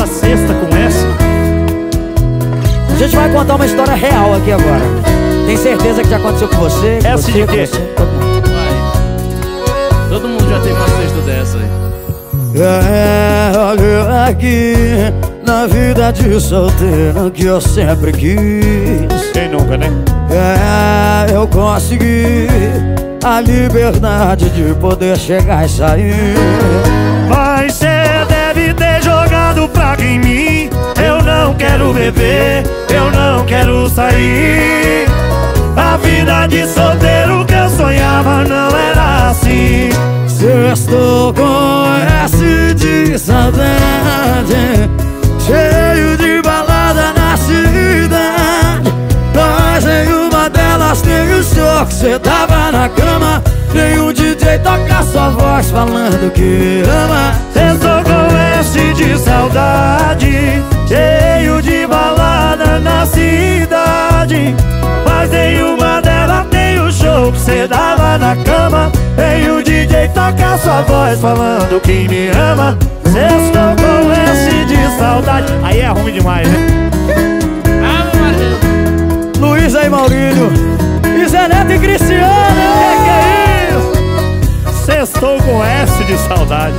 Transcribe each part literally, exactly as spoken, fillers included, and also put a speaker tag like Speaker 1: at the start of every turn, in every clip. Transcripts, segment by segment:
Speaker 1: sua sexta com essa.
Speaker 2: A gente vai contar uma história real aqui agora. Tem certeza que já aconteceu com você? Com
Speaker 1: Essa
Speaker 2: você,
Speaker 1: de
Speaker 2: com
Speaker 1: quê?
Speaker 2: você, todo mundo.
Speaker 3: Vai. Todo mundo já teve uma sexta dessa aí.
Speaker 2: É, olha aqui, na vida de solteiro que eu sempre quis.
Speaker 1: Quem nunca, né?
Speaker 2: É, eu consegui a liberdade de poder chegar e sair.
Speaker 1: Mas cê deve ter jogado praga em mim. Eu não quero beber, eu não quero sair. A vida de solteiro que eu sonhava não era assim.
Speaker 2: Sextou com S de saudade, cheio de balada na cidade. Mas em uma delas tem o show que cê tava na cama. Tem um D J tocar sua voz falando que me ama.
Speaker 1: Sextou com S de saudade, cheio de balada na cidade. Mas em uma delas tem o show que cê dava na cama. Tem o D J tocar sua voz falando que me ama. Sextou com S de saudade. Aí é ruim demais, né?
Speaker 3: Ah, Maria.
Speaker 2: Luiz aí, Maurílio, e Zé Neto e Cristiano.
Speaker 1: Que que é isso? Sextou com S de saudade.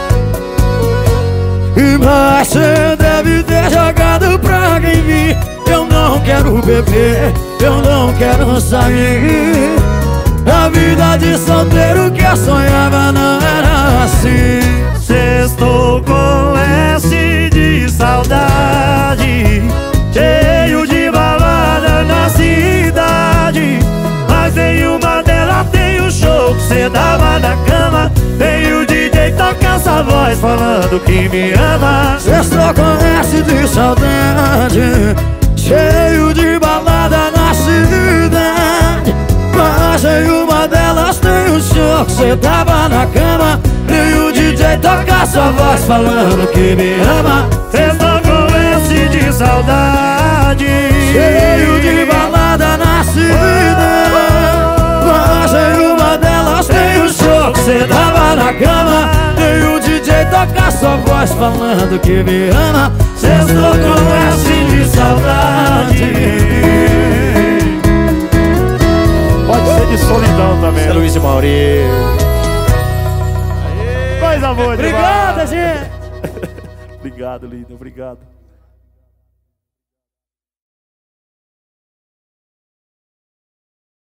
Speaker 2: Mas cê deve ter jogado praga em mim. Eu não quero beber, eu não quero sair. A vida de solteiro que eu sonhava não era assim.
Speaker 1: Sextou com S de saudade, cheio de balada na cidade. Mas em uma delas tem o show que cê dava na cama. Tem o D J tocar essa voz falando que me ama.
Speaker 2: Sextou com S de saudade, cheio de balada na cidade. Mas em uma delas tem o show que cê tava na cama. E o D J toca sua voz falando que me ama.
Speaker 1: Sextou com S de saudade,
Speaker 2: Cheio de balada na cidade. Mas em uma delas tem o show que cê tava na cama. E o D J toca sua voz falando que me ama. Sextou com S de saudade.
Speaker 1: pode ser de solidão também.
Speaker 2: É Luiz e Maurílio.
Speaker 1: Coisa boa demais.
Speaker 2: Obrigado, gente.
Speaker 1: Obrigado, lindo, obrigado.